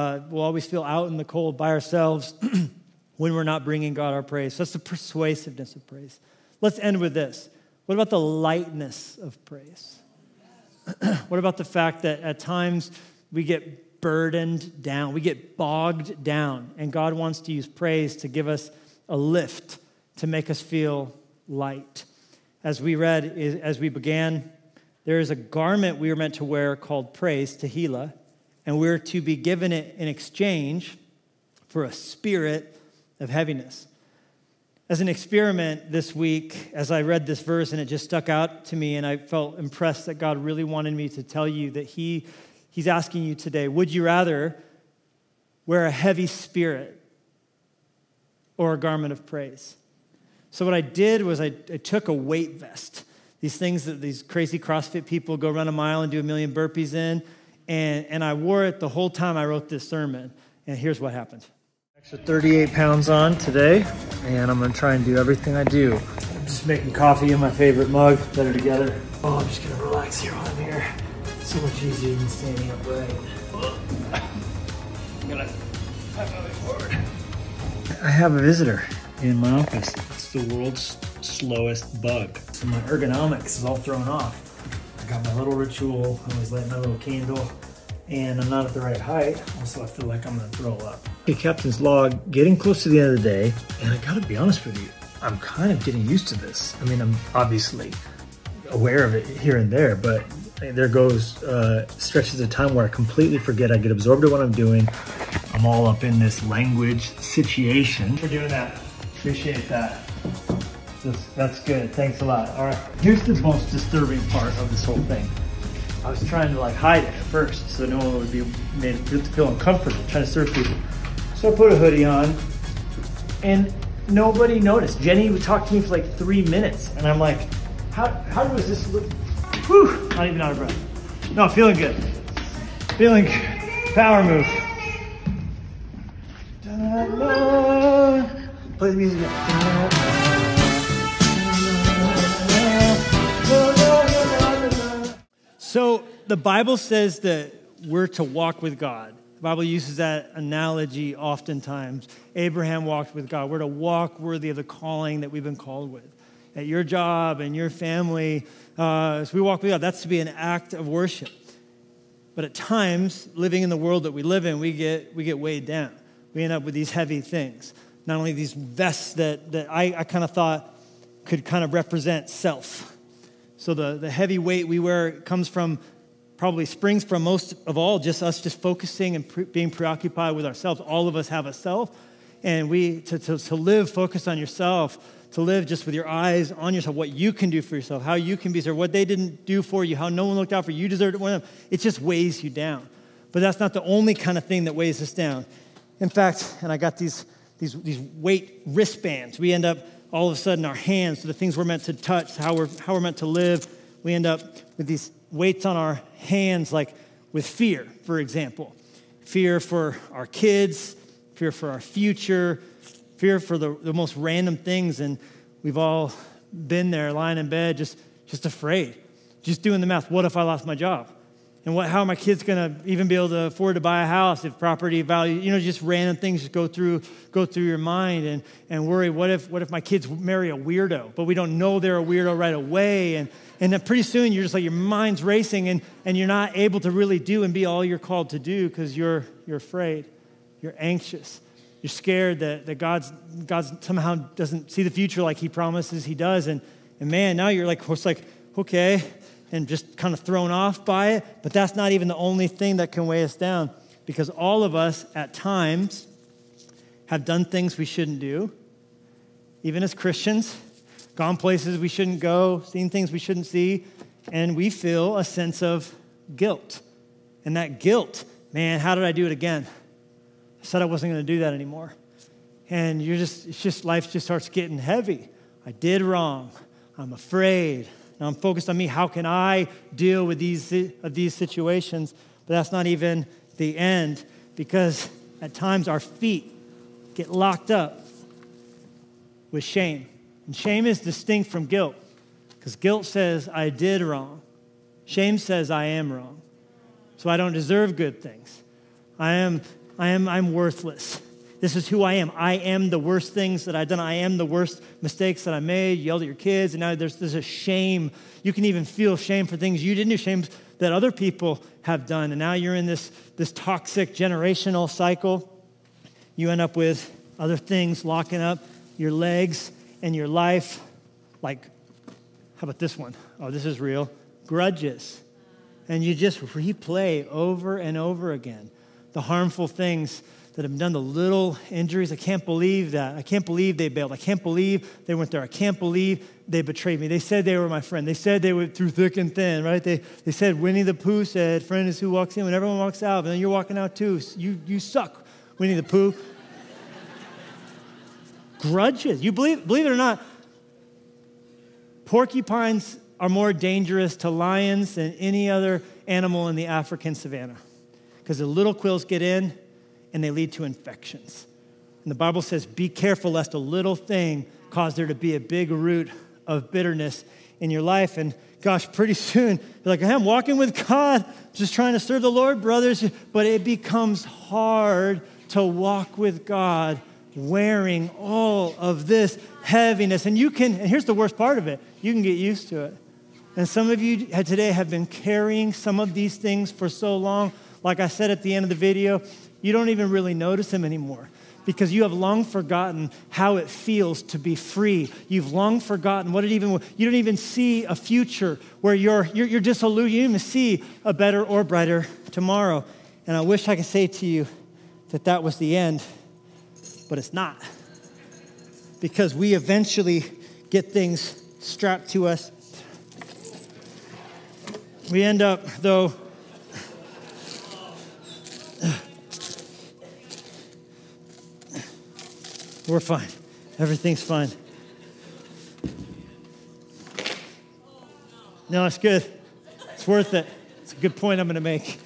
A: out in the cold by ourselves when we're not bringing God our praise. So that's the persuasiveness of praise. Let's end with this. What about the lightness of praise? What about the fact that at times we get burdened down, we get bogged down, and God wants to use praise to give us a lift, to make us feel light. As we read, as we began, there is a garment we were meant to wear called praise, tehillah, and we're to be given it in exchange for a spirit of heaviness. As an experiment this week, as I read this verse and it just stuck out to me, and I felt impressed that God really wanted me to tell you that He's asking you today, would you rather wear a heavy spirit or a garment of praise? So what I did was I took a weight vest, these things that these crazy CrossFit people go run a mile and do 1 million burpees in, and I wore it the whole time I wrote this sermon, and here's what happened. Extra 38 pounds on today, and I'm going to try and do everything I do. I'm just making coffee in my favorite mug, Better Together. Oh, I'm just going to relax here while I'm here. It's so much easier than standing upright. I'm going to have my way forward. I have a visitor in my office. It's the world's slowest bug. So my ergonomics is all thrown off. I got my little ritual. I always light my little candle. And I'm not at the right height. Also, I feel like I'm gonna throw up. Okay, Captain's log, getting close to the end of the day. And I gotta be honest with you, I'm kind of getting used to this. I mean, I'm obviously aware of it here and there, but there goes stretches of time where I completely forget. I get absorbed in what I'm doing. I'm all up in this language situation. For doing that. Appreciate that. That's good. Thanks a lot. All right. Here's the most disturbing part of this whole thing. I was trying to hide it at first so no one would be made to feel uncomfortable trying to serve people. So I put a hoodie on and nobody noticed. Jenny would talk to me for 3 minutes and I'm like, how does this look? Whew, not even out of breath. No, feeling good. Feeling good. Power move. Da-da-da. Play the music. So the Bible says that we're to walk with God. The Bible uses that analogy oftentimes. Abraham walked with God. We're to walk worthy of the calling that we've been called with. At your job and your family, as we walk with God, that's to be an act of worship. But at times, living in the world that we live in, we get weighed down. We end up with these heavy things. Not only these vests that I kind of thought could kind of represent self. So the heavy weight we wear probably springs from most of all just us just focusing and being preoccupied with ourselves. All of us have a self, and to live focused on yourself, to live just with your eyes on yourself, what you can do for yourself, how you can be served, what they didn't do for you, how no one looked out for you, you deserved it. It just weighs you down. But that's not the only kind of thing that weighs us down. In fact, and I got these weight wristbands. We end up all of a sudden our hands, so the things we're meant to touch, how we're meant to live, we end up with these weights on our hands, like with fear, for example. Fear for our kids, fear for our future, fear for the most random things. And we've all been there lying in bed just afraid, just doing the math. What if I lost my job? And how are my kids going to even be able to afford to buy a house if property value, just random things just go through your mind and worry, what if my kids marry a weirdo, but we don't know they're a weirdo right away. And then pretty soon you're just your mind's racing and you're not able to really do and be all you're called to do because you're afraid, you're anxious. You're scared that God's somehow doesn't see the future like he promises he does. And man, now you're like, it's like, okay, and just kind of thrown off by it. But that's not even the only thing that can weigh us down, because all of us at times have done things we shouldn't do, even as Christians, gone places we shouldn't go, seen things we shouldn't see, and we feel a sense of guilt. And that guilt, man, how did I do it again? I said I wasn't going to do that anymore. And life just starts getting heavy. I did wrong. I'm afraid. Now I'm focused on me. How can I deal with these situations? But that's not even the end, because at times our feet get locked up with shame. And shame is distinct from guilt, because guilt says I did wrong. Shame says I am wrong. So I don't deserve good things. I'm worthless. This is who I am. I am the worst things that I've done. I am the worst mistakes that I made. You yelled at your kids, and now there's a shame. You can even feel shame for things you didn't do, shame that other people have done. And now you're in this toxic generational cycle. You end up with other things locking up your legs and your life. Like, how about this one? Oh, this is real. Grudges. And you just replay over and over again the harmful things that have been done, the little injuries. I can't believe that. I can't believe they bailed. I can't believe they went there. I can't believe they betrayed me. They said they were my friend. They said they went through thick and thin, right? They said Winnie the Pooh said, friend is who walks in when everyone walks out, and then you're walking out too. You suck, Winnie the Pooh. Grudges. You believe it or not, porcupines are more dangerous to lions than any other animal in the African savanna, because the little quills get in and they lead to infections. And the Bible says, be careful lest a little thing cause there to be a big root of bitterness in your life. And gosh, pretty soon, you're like, hey, I'm walking with God, just trying to serve the Lord, brothers. But it becomes hard to walk with God wearing all of this heaviness. And here's the worst part of it, you can get used to it. And some of you today have been carrying some of these things for so long. Like I said at the end of the video, you don't even really notice them anymore, because you have long forgotten how it feels to be free. You've long forgotten you don't even see a future where you're disillusioned. You don't even see a better or brighter tomorrow. And I wish I could say to you that was the end, but it's not. Because we eventually get things strapped to us. We end up, though, we're fine. Everything's fine. No, it's good. It's worth it. It's a good point I'm going to make.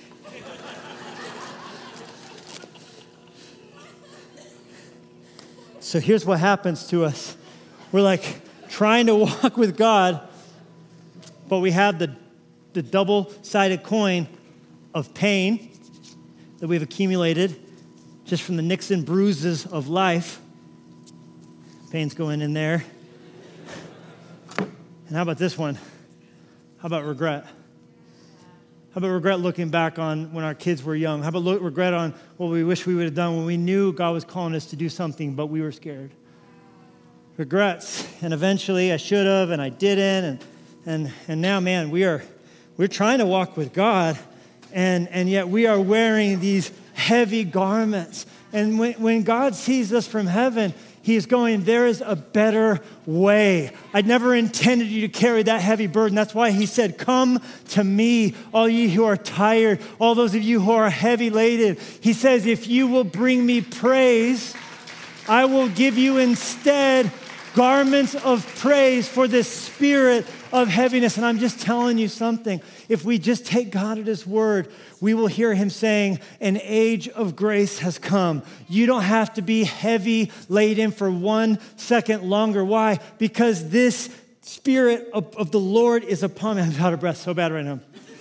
A: So here's what happens to us. We're like trying to walk with God, but we have the double-sided coin of pain that we've accumulated just from the nicks and bruises of life. Pain's going in there. And how about this one? How about regret? How about regret looking back on when our kids were young? How about regret on what we wish we would have done when we knew God was calling us to do something, but we were scared? Regrets. And eventually I should have, and I didn't. And now, man, we're trying to walk with God, and yet we are wearing these heavy garments. And when God sees us from heaven, He is going, there is a better way. I never intended you to carry that heavy burden. That's why He said, come to me, all you who are tired, all those of you who are heavy laden. He says, if you will bring me praise, I will give you instead garments of praise for this spirit of heaviness. And I'm just telling you something. If we just take God at His word, we will hear Him saying, an age of grace has come. You don't have to be heavy laden for 1 second longer. Why? Because this spirit of the Lord is upon me. I'm out of breath so bad right now.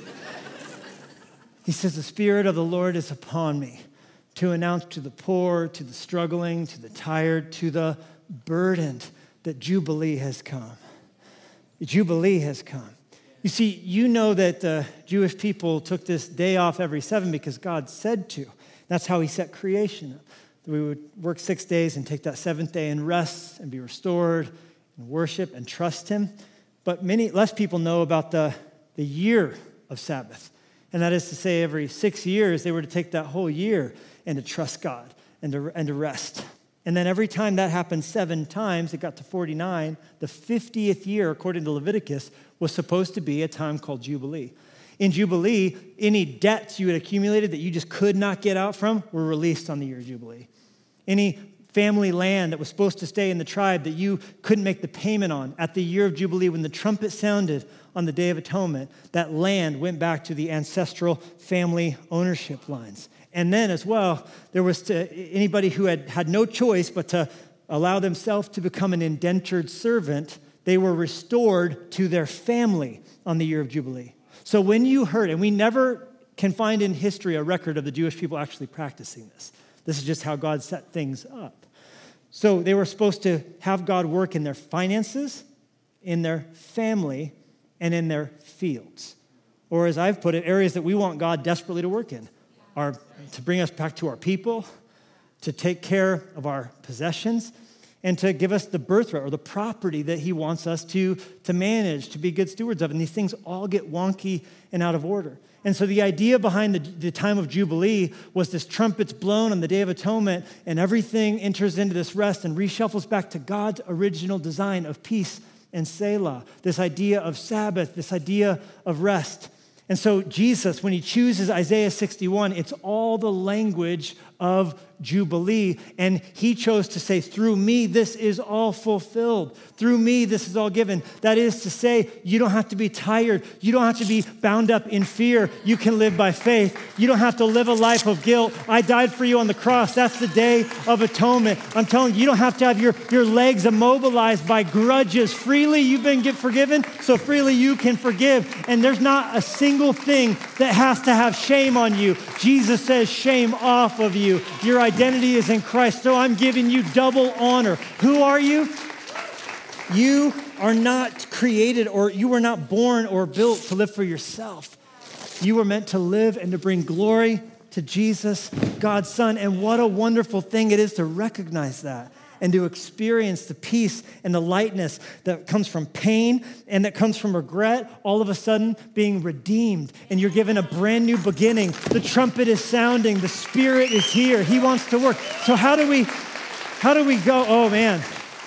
A: He says, the spirit of the Lord is upon me to announce to the poor, to the struggling, to the tired, to the burdened, that Jubilee has come. Jubilee has come. You see, you know that the Jewish people took this day off every 7 because God said to. That's how He set creation up. we would work 6 days and take that seventh day and rest and be restored and worship and trust him. But less people know about the year of Sabbath. And that is to say, every 6 years, they were to take that whole year and to trust God and to rest. And then every time that happened 7 times, it got to 49. The 50th year, according to Leviticus, was supposed to be a time called Jubilee. In Jubilee, any debts you had accumulated that you just could not get out from were released on the year of Jubilee. Any family land that was supposed to stay in the tribe that you couldn't make the payment on at the year of Jubilee, when the trumpet sounded on the Day of Atonement, that land went back to the ancestral family ownership lines. And then as well, there was to anybody who had no choice but to allow themselves to become an indentured servant, they were restored to their family on the year of Jubilee. So when you heard, and we never can find in history a record of the Jewish people actually practicing this. This is just how God set things up. So they were supposed to have God work in their finances, in their family, and in their fields. Or as I've put it, areas that we want God desperately to work in are to bring us back to our people, to take care of our possessions, and to give us the birthright or the property that he wants us to manage, to be good stewards of. And these things all get wonky and out of order. And so the idea behind the time of Jubilee was this trumpet's blown on the Day of Atonement, and everything enters into this rest and reshuffles back to God's original design of peace and Selah, this idea of Sabbath, this idea of rest. And so Jesus, when he chooses Isaiah 61, it's all the language of Jubilee. And he chose to say, through me, this is all fulfilled. Through me, this is all given. That is to say, you don't have to be tired. You don't have to be bound up in fear. You can live by faith. You don't have to live a life of guilt. I died for you on the cross. That's the Day of Atonement. I'm telling you, you don't have to have your legs immobilized by grudges. Freely you've been forgiven, so freely you can forgive. And there's not a single thing that has to have shame on you. Jesus says, shame off of you. Your identity is in Christ, so I'm giving you double honor. Who are you? You are not created, or you were not born or built to live for yourself. You were meant to live and to bring glory to Jesus, God's Son. And what a wonderful thing it is to recognize that and to experience the peace and the lightness that comes from pain and that comes from regret, all of a sudden being redeemed, and you're given a brand new beginning. The trumpet is sounding. The Spirit is here. He wants to work. So how do we go? Oh, man.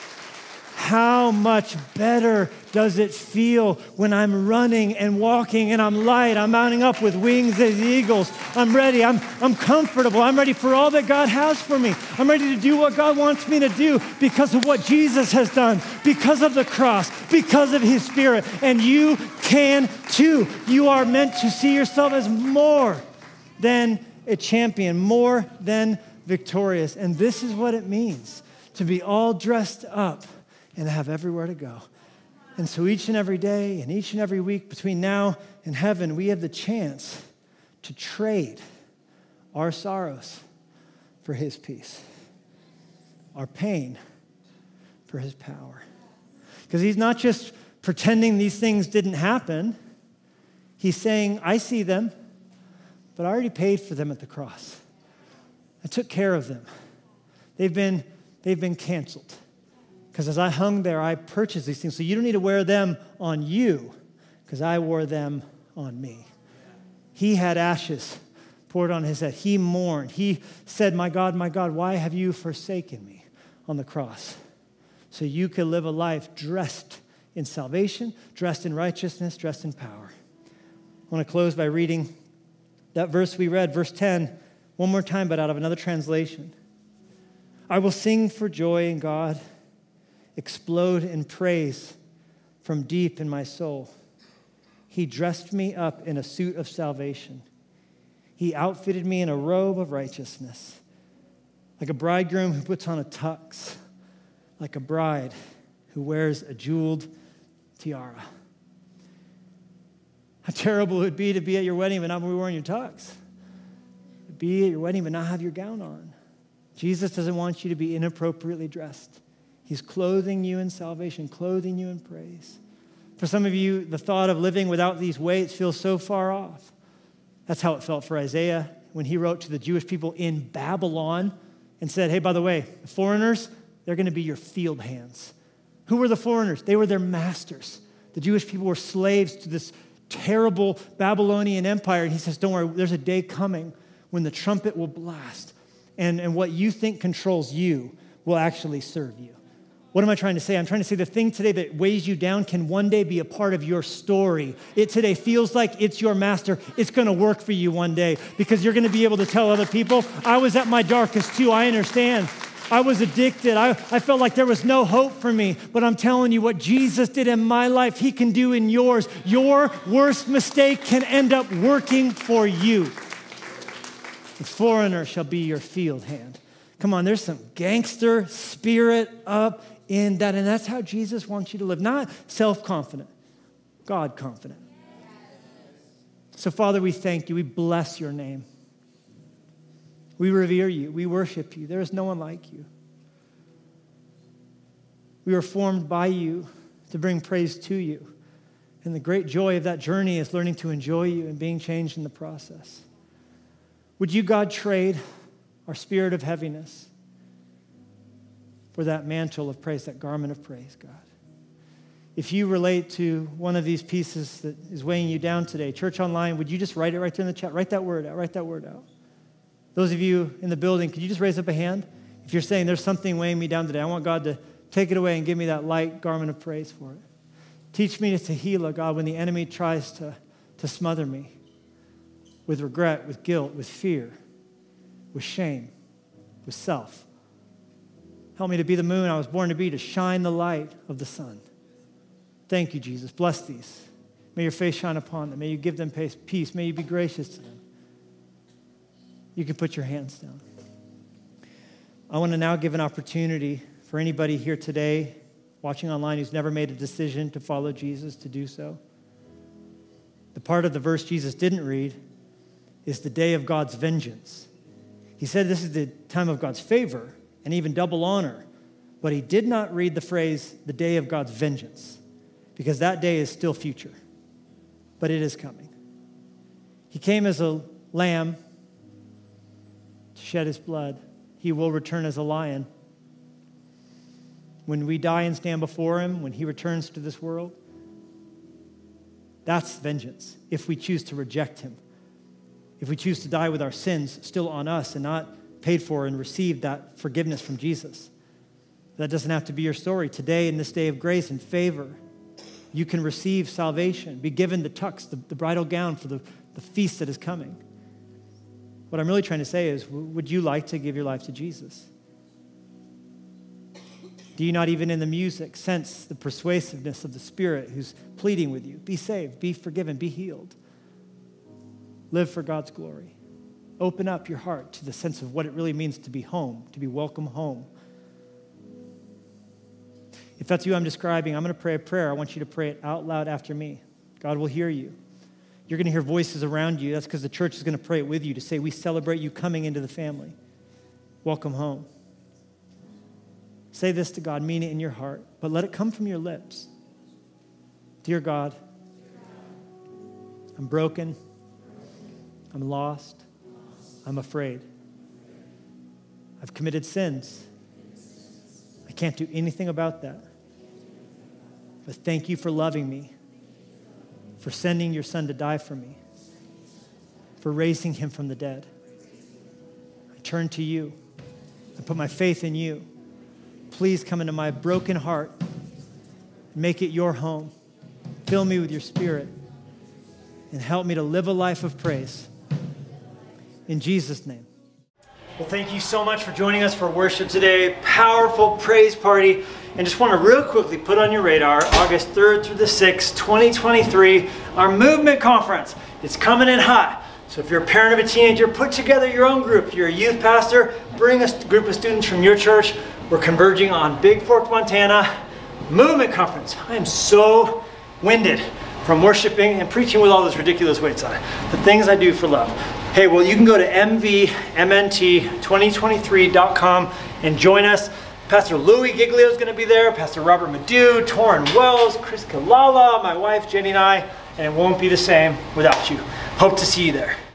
A: How much better does it feel when I'm running and walking and I'm light, I'm mounting up with wings as eagles. I'm ready, I'm comfortable, I'm ready for all that God has for me. I'm ready to do what God wants me to do because of what Jesus has done, because of the cross, because of his Spirit. And you can too. You are meant to see yourself as more than a champion, more than victorious. And this is what it means to be all dressed up and have everywhere to go. And so each and every day and each and every week between now and heaven, we have the chance to trade our sorrows for his peace, our pain for his power. Because he's not just pretending these things didn't happen. He's saying, I see them, but I already paid for them at the cross. I took care of them. They've been canceled. Because as I hung there, I purchased these things. So you don't need to wear them on you, because I wore them on me. He had ashes poured on his head. He mourned. He said, my God, why have you forsaken me on the cross? So you could live a life dressed in salvation, dressed in righteousness, dressed in power. I want to close by reading that verse we read, verse 10, one more time, but out of another translation. I will sing for joy in God, explode in praise from deep in my soul. He dressed me up in a suit of salvation. He outfitted me in a robe of righteousness, like a bridegroom who puts on a tux, like a bride who wears a jeweled tiara. How terrible it would be to be at your wedding but not be wearing your tux. To be at your wedding but not have your gown on. Jesus doesn't want you to be inappropriately dressed. He's clothing you in salvation, clothing you in praise. For some of you, the thought of living without these weights feels so far off. That's how it felt for Isaiah when he wrote to the Jewish people in Babylon and said, hey, by the way, the foreigners, they're going to be your field hands. Who were the foreigners? They were their masters. The Jewish people were slaves to this terrible Babylonian empire. And he says, don't worry, there's a day coming when the trumpet will blast, and what you think controls you will actually serve you. What am I trying to say? I'm trying to say the thing today that weighs you down can one day be a part of your story. It today feels like it's your master. It's going to work for you one day because you're going to be able to tell other people, I was at my darkest too. I understand. I was addicted. I felt like there was no hope for me. But I'm telling you, what Jesus did in my life, he can do in yours. Your worst mistake can end up working for you. The foreigner shall be your field hand. Come on, there's some gangster spirit up in that. And that's how Jesus wants you to live. Not self-confident, God-confident. So, Father, we thank you. We bless your name. We revere you. We worship you. There is no one like you. We were formed by you to bring praise to you. And the great joy of that journey is learning to enjoy you and being changed in the process. Would you, God, trade our spirit of heaviness for that mantle of praise, that garment of praise, God? If you relate to one of these pieces that is weighing you down today, Church Online, would you just write it right there in the chat? Write that word out. Write that word out. Those of you in the building, could you just raise up a hand? If you're saying there's something weighing me down today, I want God to take it away and give me that light garment of praise for it. Teach me to tehillah, God, when the enemy tries to smother me with regret, with guilt, with fear, with shame, with self. Help me to be the moon I was born to be, to shine the light of the sun. Thank you, Jesus. Bless these. May your face shine upon them. May you give them peace. May you be gracious to them. You can put your hands down. I want to now give an opportunity for anybody here today watching online who's never made a decision to follow Jesus to do so. The part of the verse Jesus didn't read is the day of God's vengeance. He said this is the time of God's favor and even double honor, but he did not read the phrase, the day of God's vengeance, because that day is still future, but it is coming. He came as a lamb to shed his blood. He will return as a lion. When we die and stand before him, when he returns to this world, that's vengeance, if we choose to reject him. If we choose to die with our sins still on us and not paid for and received that forgiveness from Jesus. That doesn't have to be your story. Today, in this day of grace and favor, you can receive salvation, be given the tux, the bridal gown for the feast that is coming. What I'm really trying to say is, would you like to give your life to Jesus? Do you not even in the music sense the persuasiveness of the Spirit who's pleading with you? Be saved, be forgiven, be healed. Live for God's glory. Open up your heart to the sense of what it really means to be home, to be welcome home. If that's you I'm describing, I'm going to pray a prayer. I want you to pray it out loud after me. God will hear you. You're going to hear voices around you. That's because the church is going to pray it with you to say, we celebrate you coming into the family. Welcome home. Say this to God, mean it in your heart, but let it come from your lips. Dear God, I'm broken. I'm lost. I'm afraid. I've committed sins. I can't do anything about that. But thank you for loving me, for sending your son to die for me, for raising him from the dead. I turn to you. I put my faith in you. Please come into my broken heart. Make it your home. Fill me with your Spirit and help me to live a life of praise. In Jesus' name. Well, thank you so much for joining us for worship today. Powerful praise party. And just want to real quickly put on your radar, August 3rd through the 6th, 2023, our movement conference. It's coming in hot. So if you're a parent of a teenager, put together your own group. If you're a youth pastor, bring a group of students from your church. We're converging on Big Fork, Montana, movement conference. I am so winded from worshiping and preaching with all those ridiculous weights on it. The things I do for love. Hey, well, you can go to mvmnt2023.com and join us. Pastor Louis Giglio is going to be there, Pastor Robert Madu, Torrin Wells, Chris Kalala, my wife Jenny and I, and it won't be the same without you. Hope to see you there.